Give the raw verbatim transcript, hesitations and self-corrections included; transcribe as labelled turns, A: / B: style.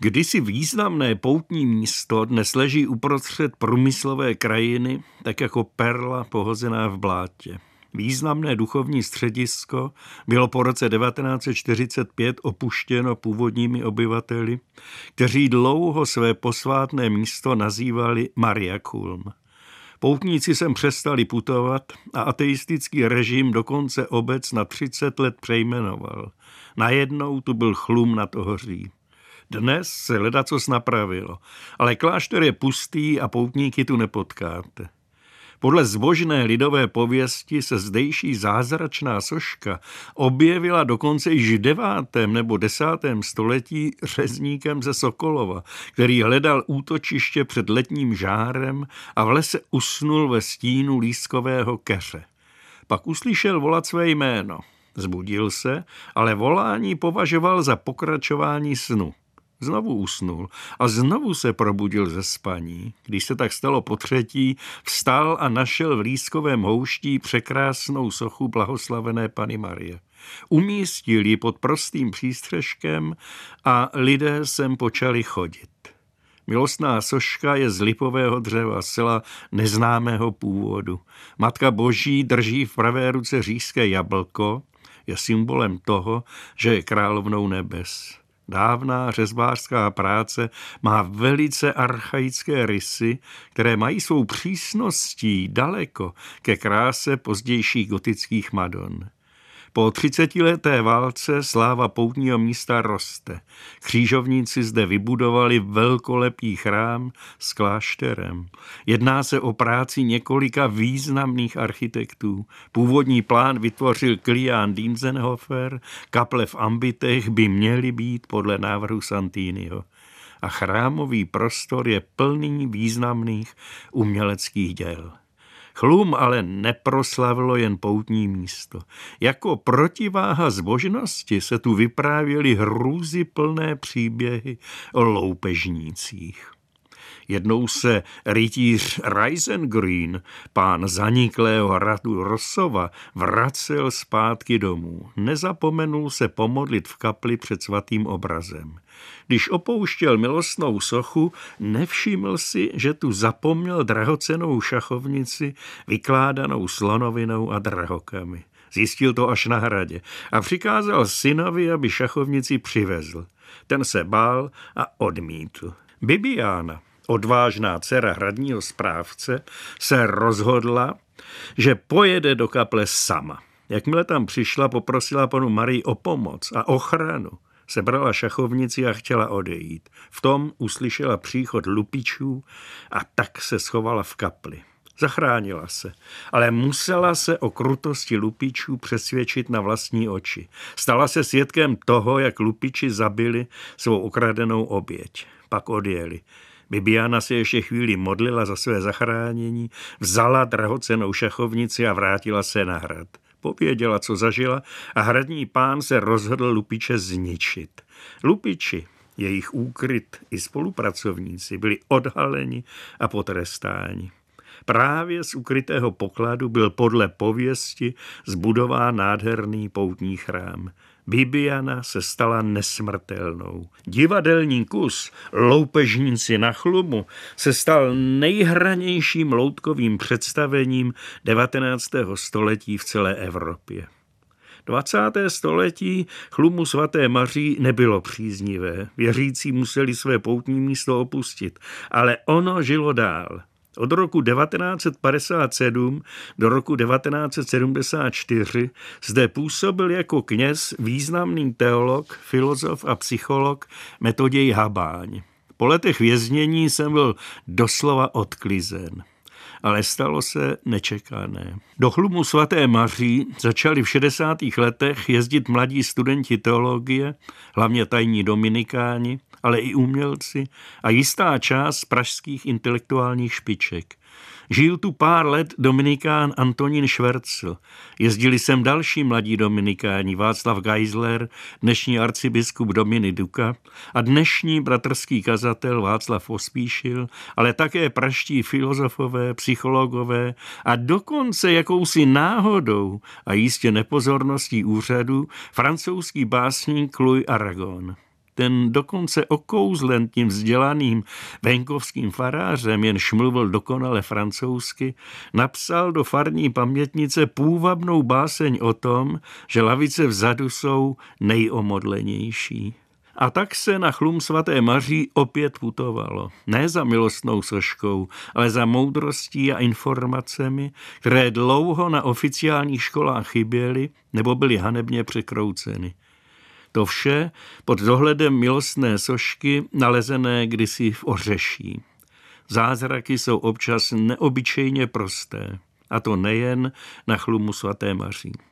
A: Kdysi významné poutní místo dnes leží uprostřed průmyslové krajiny, tak jako perla pohozená v blátě. Významné duchovní středisko bylo po roce devatenáct set čtyřicet pět opuštěno původními obyvateli, kteří dlouho své posvátné místo nazývali Mariakulm. Poutníci sem přestali putovat a ateistický režim dokonce obec na třicet let přejmenoval. Najednou tu byl Chlum nad Ohoří. Dnes se ledacos napravilo, ale klášter je pustý a poutníky tu nepotkáte. Podle zbožné lidové pověsti se zdejší zázračná soška objevila dokonce již v devátém nebo desátém století řezníkem ze Sokolova, který hledal útočiště před letním žárem a v lese usnul ve stínu lískového keře. Pak uslyšel volat své jméno. Zbudil se, ale volání považoval za pokračování snu. Znovu usnul a znovu se probudil ze spaní. Když se tak stalo potřetí, vstal a našel v lískovém houští překrásnou sochu blahoslavené Panny Marie. Umístil ji pod prostým přístřeškem a lidé sem počali chodit. Milostná soška je z lipového dřeva, zcela neznámého původu. Matka Boží drží v pravé ruce říšské jablko, je symbolem toho, že je královnou nebes. Dávná řezbářská práce má velice archaické rysy, které mají svou přísností daleko ke kráse pozdějších gotických madon. Po třicetileté válce sláva poutního místa roste. Křížovníci zde vybudovali velkolepý chrám s klášterem. Jedná se o práci několika významných architektů. Původní plán vytvořil Kilián Dientzenhofer, kaple v ambitech by měly být podle návrhu Santiniho. A chrámový prostor je plný významných uměleckých děl. Chlum ale neproslavilo jen poutní místo. Jako protiváha zbožnosti se tu vyprávěly hrůzyplné příběhy o loupežnících. Jednou se rytíř Reisengrün, pán zaniklého hradu Rossova, vracel zpátky domů. Nezapomenul se pomodlit v kapli před svatým obrazem. Když opouštěl milostnou sochu, nevšiml si, že tu zapomněl drahocennou šachovnici vykládanou slonovinou a drahokami. Zjistil to až na hradě a přikázal synovi, aby šachovnici přivezl. Ten se bál a odmítl. Bibiána, odvážná dcera hradního správce, se rozhodla, že pojede do kaple sama. Jakmile tam přišla, poprosila panu Marii o pomoc a ochranu. Sebrala šachovnici a chtěla odejít. V tom uslyšela příchod lupičů a tak se schovala v kapli. Zachránila se, ale musela se o krutosti lupičů přesvědčit na vlastní oči. Stala se svědkem toho, jak lupiči zabili svou okradenou oběť. Pak odjeli. Bibiána se ještě chvíli modlila za své zachránění, vzala drahocennou šachovnici a vrátila se na hrad. Pověděla, co zažila, a hradní pán se rozhodl lupiče zničit. Lupiči, jejich úkryt i spolupracovníci byli odhaleni a potrestáni. Právě z ukrytého pokladu byl podle pověsti zbudován nádherný poutní chrám. Bibiana se stala nesmrtelnou. Divadelní kus Loupežníci na Chlumu se stal nejhranějším loutkovým představením devatenáctého století v celé Evropě. dvacátého století Chlumu svaté Maří nebylo příznivé. Věřící museli své poutní místo opustit, ale ono žilo dál. Od roku devatenáct set padesát sedm do roku devatenáct set sedmdesát čtyři zde působil jako kněz významný teolog, filozof a psycholog Metoděj Habáň. Po letech věznění jsem byl doslova odklizen. Ale stalo se nečekané. Do Chlumu svaté Maří začali v šedesátých letech jezdit mladí studenti teologie, hlavně tajní dominikáni, ale i umělci a jistá část pražských intelektuálních špiček. Žil tu pár let dominikán Antonín Švercl. Jezdili sem další mladí dominikáni, Václav Geisler, dnešní arcibiskup Dominik Duka a dnešní bratrský kazatel Václav Pospíšil, ale také pražští filozofové, psychologové a dokonce jakousi náhodou a jistě nepozorností úřadu francouzský básník Louis Aragon. ten dokonce okouzlen tím vzdělaným venkovským farářem, jenž mluvil dokonale francouzsky, napsal do farní pamětnice půvabnou báseň o tom, že lavice vzadu jsou nejomodlenější. A tak se na chlum svaté Maří opět putovalo. Ne za milostnou soškou, ale za moudrostí a informacemi, které dlouho na oficiálních školách chyběly nebo byly hanebně překrouceny. To vše pod dohledem milostné sošky nalezené kdysi v Ořeší. Zázraky jsou občas neobyčejně prosté, a to nejen na chlumu svaté Maří.